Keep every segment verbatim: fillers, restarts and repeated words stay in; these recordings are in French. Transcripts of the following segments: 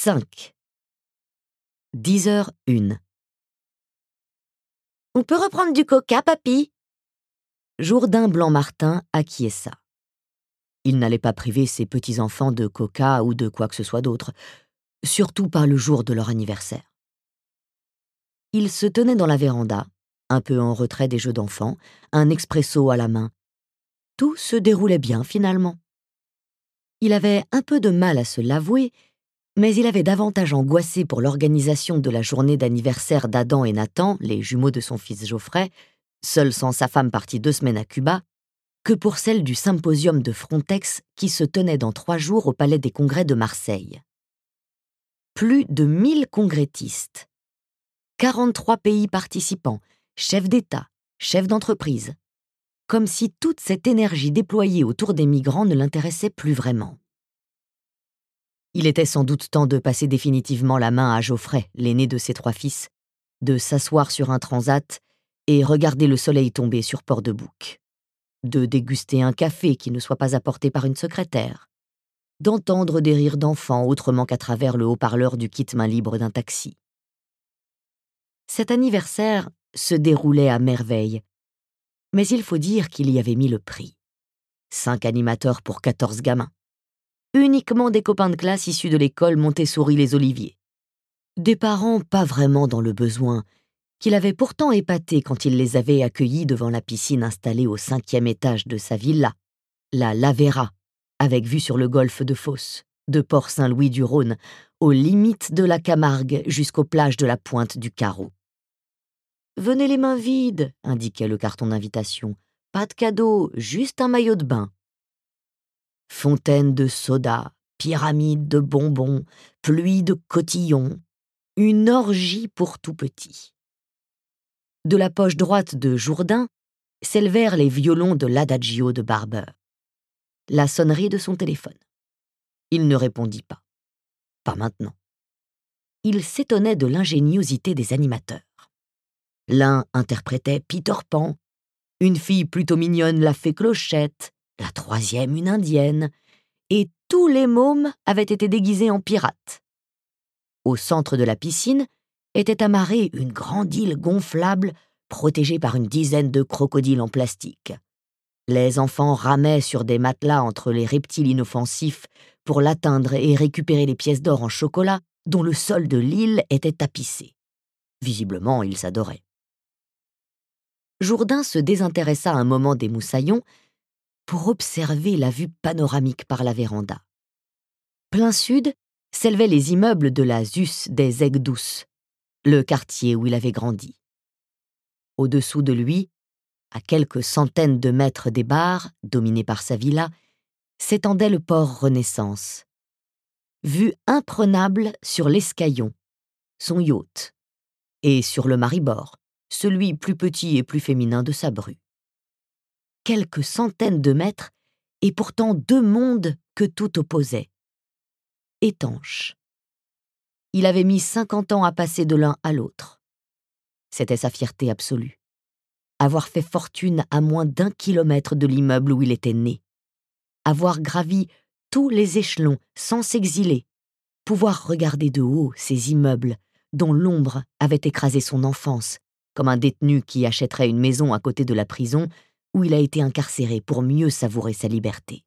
cinq. dix heures une. On peut reprendre du coca, papy? Jourdain Blanc-Martin acquiesça. Il n'allait pas priver ses petits-enfants de coca ou de quoi que ce soit d'autre, surtout pas le jour de leur anniversaire. Il se tenait dans la véranda, un peu en retrait des jeux d'enfants, un expresso à la main. Tout se déroulait bien finalement. Il avait un peu de mal à se l'avouer, mais il avait davantage angoissé pour l'organisation de la journée d'anniversaire d'Adam et Nathan, les jumeaux de son fils Geoffrey, seul sans sa femme partie deux semaines à Cuba, que pour celle du symposium de Frontex qui se tenait dans trois jours au Palais des Congrès de Marseille. Plus de mille congrès-tistes, quarante-trois pays participants, chefs d'État, chefs d'entreprise, comme si toute cette énergie déployée autour des migrants ne l'intéressait plus vraiment. Il était sans doute temps de passer définitivement la main à Geoffrey, l'aîné de ses trois fils, de s'asseoir sur un transat et regarder le soleil tomber sur Port-de-Bouc, de déguster un café qui ne soit pas apporté par une secrétaire, d'entendre des rires d'enfants autrement qu'à travers le haut-parleur du kit main libre d'un taxi. Cet anniversaire se déroulait à merveille, mais il faut dire qu'il y avait mis le prix. Cinq animateurs pour quatorze gamins. Uniquement des copains de classe issus de l'école Montessori-les Oliviers. Des parents pas vraiment dans le besoin, qu'il avait pourtant épatés quand il les avait accueillis devant la piscine installée au cinquième étage de sa villa, la Lavera, avec vue sur le golfe de Fos, de Port-Saint-Louis-du-Rhône, aux limites de la Camargue jusqu'aux plages de la Pointe du Carreau. « Venez les mains vides », indiquait le carton d'invitation. « Pas de cadeau, juste un maillot de bain. » Fontaine de soda, pyramide de bonbons, pluie de cotillons, une orgie pour tout petit. De la poche droite de Jourdain s'élevèrent les violons de l'adagio de Barber. La sonnerie de son téléphone. Il ne répondit pas. Pas maintenant. Il s'étonnait de l'ingéniosité des animateurs. L'un interprétait Peter Pan, une fille plutôt mignonne la fée Clochette, la troisième une indienne, et tous les mômes avaient été déguisés en pirates. Au centre de la piscine était amarrée une grande île gonflable protégée par une dizaine de crocodiles en plastique. Les enfants ramaient sur des matelas entre les reptiles inoffensifs pour l'atteindre et récupérer les pièces d'or en chocolat dont le sol de l'île était tapissé. Visiblement, ils s'adoraient. Jourdain se désintéressa un moment des moussaillons pour observer la vue panoramique par la véranda. Plein sud s'élevaient les immeubles de la Z U S des Aigues-Douces, le quartier où il avait grandi. Au-dessous de lui, à quelques centaines de mètres des bars, dominés par sa villa, s'étendait le port Renaissance. Vue imprenable sur l'Escaillon, son yacht, et sur le Maribor, celui plus petit et plus féminin de sa bru. Quelques centaines de mètres, et pourtant deux mondes que tout opposait. Étanches. Il avait mis cinquante ans à passer de l'un à l'autre. C'était sa fierté absolue. Avoir fait fortune à moins d'un kilomètre de l'immeuble où il était né. Avoir gravi tous les échelons sans s'exiler. Pouvoir regarder de haut ces immeubles dont l'ombre avait écrasé son enfance, comme un détenu qui achèterait une maison à côté de la prison où il a été incarcéré pour mieux savourer sa liberté.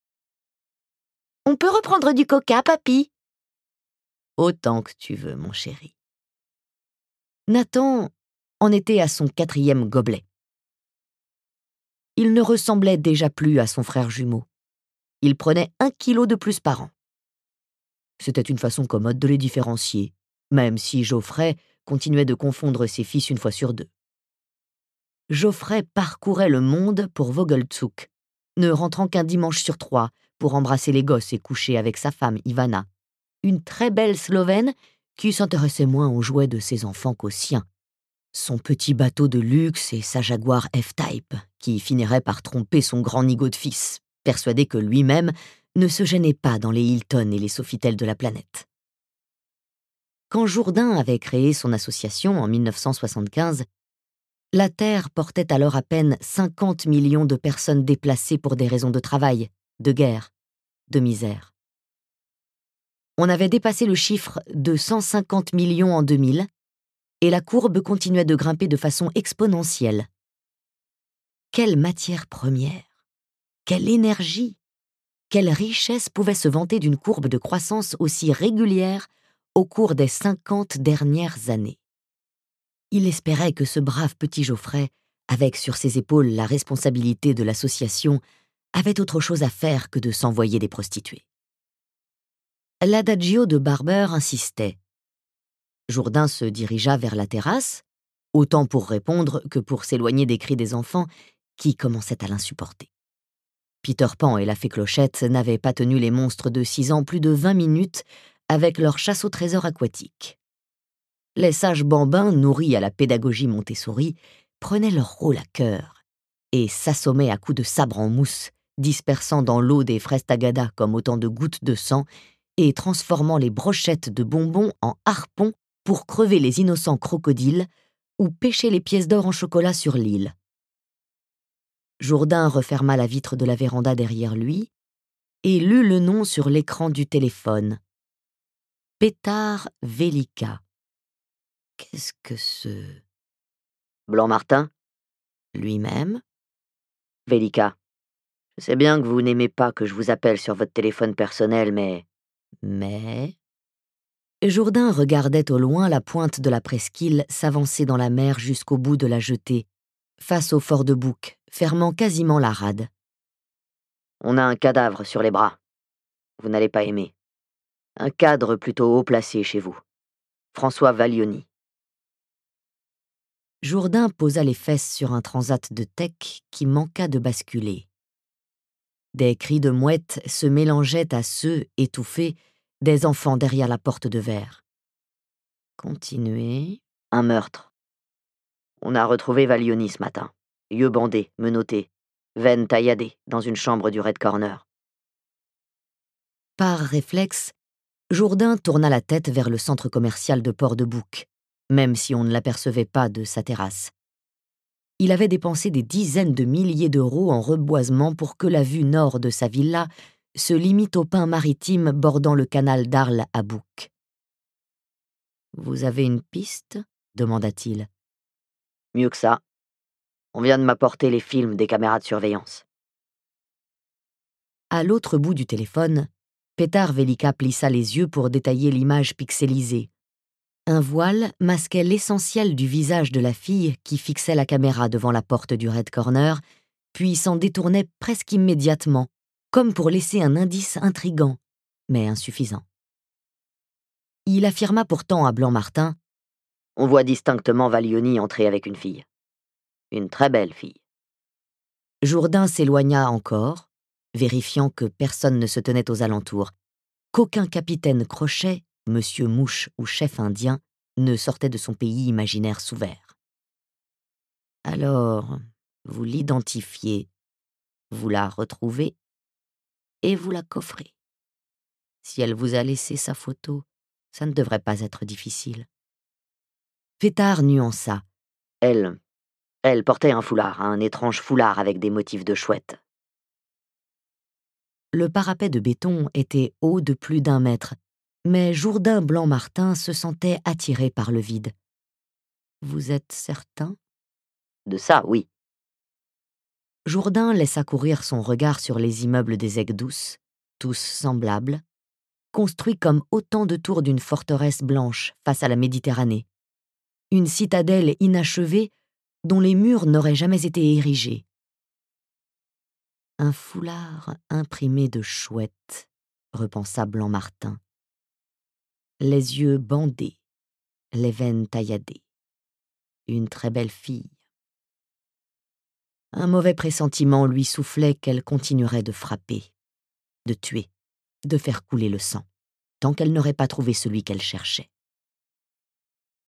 « On peut reprendre du coca, papy ?»« Autant que tu veux, mon chéri. » Nathan en était à son quatrième gobelet. Il ne ressemblait déjà plus à son frère jumeau. Il prenait un kilo de plus par an. C'était une façon commode de les différencier, même si Geoffrey continuait de confondre ses fils une fois sur deux. Geoffrey parcourait le monde pour Vogelzug, ne rentrant qu'un dimanche sur trois pour embrasser les gosses et coucher avec sa femme Ivana, une très belle Slovène qui s'intéressait moins aux jouets de ses enfants qu'aux siens, son petit bateau de luxe et sa Jaguar F-Type, qui finirait par tromper son grand nigaud de fils, persuadé que lui-même ne se gênait pas dans les Hilton et les Sofitel de la planète. Quand Jourdain avait créé son association en mille neuf cent soixante-quinze, la Terre portait alors à peine cinquante millions de personnes déplacées pour des raisons de travail, de guerre, de misère. On avait dépassé le chiffre de cent cinquante millions en deux mille, et la courbe continuait de grimper de façon exponentielle. Quelle matière première, quelle énergie, quelle richesse pouvait se vanter d'une courbe de croissance aussi régulière au cours des cinquante dernières années. Il espérait que ce brave petit Geoffrey, avec sur ses épaules la responsabilité de l'association, avait autre chose à faire que de s'envoyer des prostituées. L'adagio de Barber insistait. Jourdain se dirigea vers la terrasse, autant pour répondre que pour s'éloigner des cris des enfants qui commençaient à l'insupporter. Peter Pan et la fée Clochette n'avaient pas tenu les monstres de six ans plus de vingt minutes avec leur chasse au trésor aquatique. Les sages bambins, nourris à la pédagogie Montessori, prenaient leur rôle à cœur et s'assommaient à coups de sabre en mousse, dispersant dans l'eau des fraises tagada comme autant de gouttes de sang et transformant les brochettes de bonbons en harpons pour crever les innocents crocodiles ou pêcher les pièces d'or en chocolat sur l'île. Jourdain referma la vitre de la véranda derrière lui et lut le nom sur l'écran du téléphone. Pétard Velika. Qu'est-ce que ce... Blanc-Martin? Lui-même. Velika. Je sais bien que vous n'aimez pas que je vous appelle sur votre téléphone personnel, mais... Mais... Jourdain regardait au loin la pointe de la presqu'île s'avancer dans la mer jusqu'au bout de la jetée, face au fort de Bouc, fermant quasiment la rade. On a un cadavre sur les bras. Vous n'allez pas aimer. Un cadre plutôt haut placé chez vous. François Valioni. Jourdain posa les fesses sur un transat de tech qui manqua de basculer. Des cris de mouettes se mélangeaient à ceux, étouffés, des enfants derrière la porte de verre. Continuez. Un meurtre. On a retrouvé Valioni ce matin. Yeux bandés, menottés, veines tailladées dans une chambre du Red Corner. Par réflexe, Jourdain tourna la tête vers le centre commercial de Port-de-Bouc, même si on ne l'apercevait pas de sa terrasse. Il avait dépensé des dizaines de milliers d'euros en reboisement pour que la vue nord de sa villa se limite aux pins maritimes bordant le canal d'Arles à Bouc. « Vous avez une piste ?» demanda-t-il. « Mieux que ça. On vient de m'apporter les films des caméras de surveillance. » À l'autre bout du téléphone, Pétard Velika plissa les yeux pour détailler l'image pixelisée. Un voile masquait l'essentiel du visage de la fille qui fixait la caméra devant la porte du Red Corner, puis s'en détournait presque immédiatement, comme pour laisser un indice intrigant, mais insuffisant. Il affirma pourtant à Blanc-Martin « On voit distinctement Valioni entrer avec une fille. Une très belle fille. » Jourdain s'éloigna encore, vérifiant que personne ne se tenait aux alentours, qu'aucun capitaine Crochet, monsieur Mouche ou chef indien ne sortait de son pays imaginaire sous verre. « Alors, vous l'identifiez, vous la retrouvez et vous la coffrez. Si elle vous a laissé sa photo, ça ne devrait pas être difficile. » Pétard nuança. Elle, elle portait un foulard, un étrange foulard avec des motifs de chouette. Le parapet de béton était haut de plus d'un mètre, mais Jourdain Blanc-Martin se sentait attiré par le vide. « Vous êtes certain ?»« De ça, oui. » Jourdain laissa courir son regard sur les immeubles des Aigues-Douces, tous semblables, construits comme autant de tours d'une forteresse blanche face à la Méditerranée. Une citadelle inachevée dont les murs n'auraient jamais été érigés. Un foulard imprimé de chouette, repensa Blanc-Martin. Les yeux bandés, les veines tailladées. Une très belle fille. Un mauvais pressentiment lui soufflait qu'elle continuerait de frapper, de tuer, de faire couler le sang, tant qu'elle n'aurait pas trouvé celui qu'elle cherchait.